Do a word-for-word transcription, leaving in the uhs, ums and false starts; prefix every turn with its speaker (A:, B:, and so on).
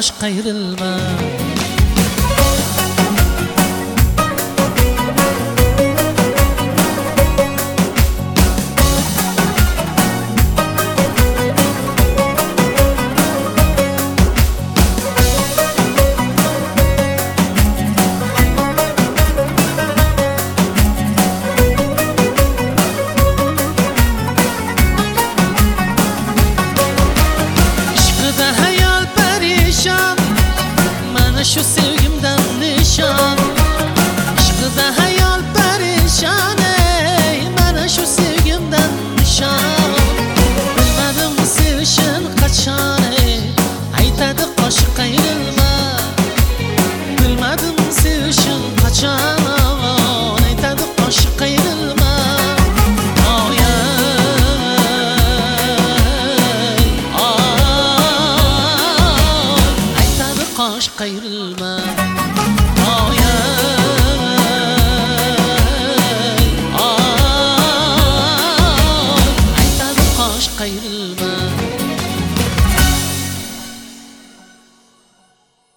A: qosh qayrilma. Şu sevgimden nişan, aşkıda hayal perişan, ey bana şu sevgimden nişan. Bilmedim sevişin kaçan, ey aytadı qosh qayrilma. Bilmedim sevişin kaçan, aytadı qosh qayrilma. Oy aytadı qosh qayrilma. Oy aytadı qosh qayrilma.